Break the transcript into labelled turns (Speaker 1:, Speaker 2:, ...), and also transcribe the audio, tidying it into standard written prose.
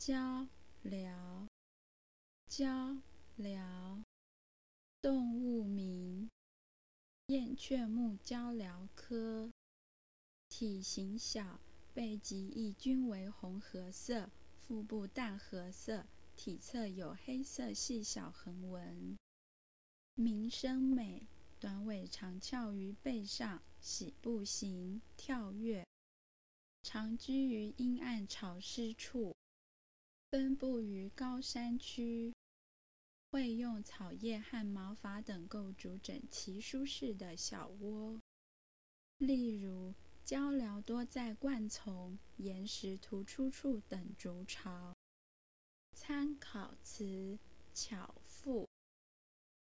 Speaker 1: 鹪鹩，鹪鹩，动物名，燕雀目鹪鹩科，体型小，背脊翼均为红褐色，腹部淡褐色，体侧有黑色细小横纹。鸣声美，短尾长翘于背上，喜步行，跳跃，常居于阴暗潮湿处，分布于高山区，会用草叶和毛发等构筑整齐舒适的小窝。例如，鹪鹩多在灌丛、岩石突出处等筑巢。参考词：巧妇。